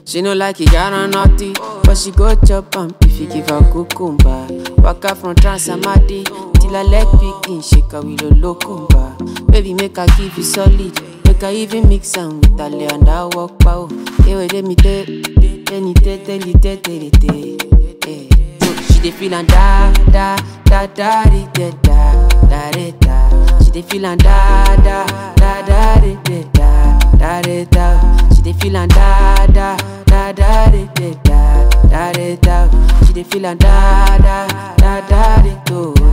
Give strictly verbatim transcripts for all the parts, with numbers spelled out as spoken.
She no like it, got on naughty, but she go chop am if you give her cucumber. Waka from Transamadi till her leg begin shake her with a locumba. Baby, make her give you solid, make her even mix am with her lay and her walk pow. Hey, wait, let me tell, let me tell, tell you, tell, tell you, tell you. She dey feelin' da da da da da da da da da. She dey feelin' da da da da da da da da. She dey feelin' da da da da da da da da. She dey feelin' da da da da da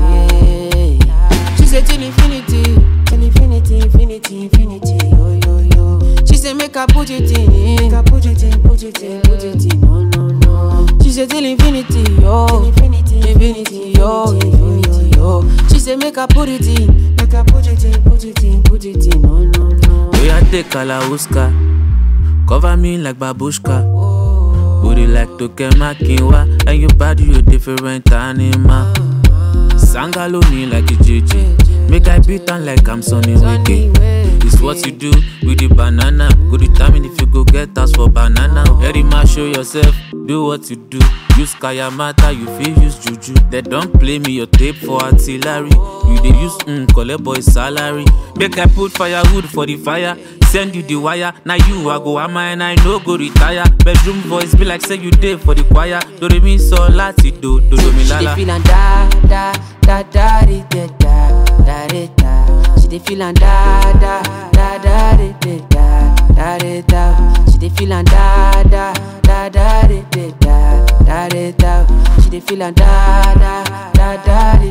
da. She say till infinity, till infinity, infinity, infinity. Yo yo yo. She say make her put it in, make her put it in, put it in, put it in. No no no. She say till infinity, yo, infinity, infinity, yo, infinity, yo. She say make her put it in, make her put it in, put it in, put it in. No no no. We a take Kalauska, cover me like babushka. Booty like Tokema Kinwa, and your body you different animal. Sangalo me like a J J, make I beat on like I'm Sonny Wiki. It's what you do with the banana. Go determine if you go get us for banana. Very much show yourself, do what you do. Use Kayamata, you feel use Juju. They don't play me your tape for artillery. You they use mm, collect boy salary. Make I put firewood for the fire. Send you the wire. Now you I go ama and I no go retire. Bedroom voice be like say you did for the choir. Do re mi so lati do do do mi lala. She dey feelin' da da da da da da da da. She dey feelin' da da da da da da da da. She dey feelin' da da da da da da da da. She dey feelin' da da da da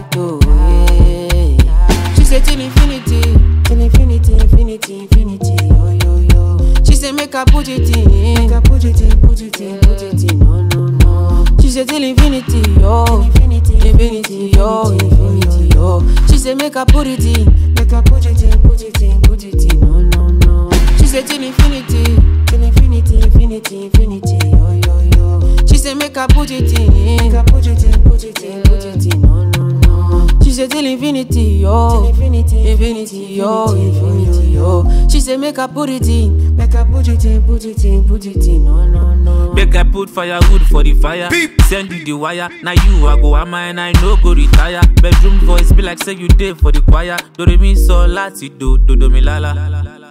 da. She say till infinity, till infinity, infinity, infinity. Yo yo yo. She say make her put it in, make her put it in, put it in, put it in. No no no. She say till infinity, yo, infinity, infinity, yo, infinity, yo. She say make her put it in, make her put it in, put it in, put it in. No no no. She say till infinity, till infinity, infinity, infinity. Yo yo yo. She say make her put it in, make her put it in, put it in, put it in. No no no. She say till infinity, yo, till infinity, infinity, yo, infinity, yo. She say make her put it in, make her put it in, put it in, put it in. No no no. Make I put firewood for the fire. Beep. Send you the wire. Now you I go ama and I no go retire. Bedroom voice be like say you did for the choir. Do re mi so lati do do do mi lala.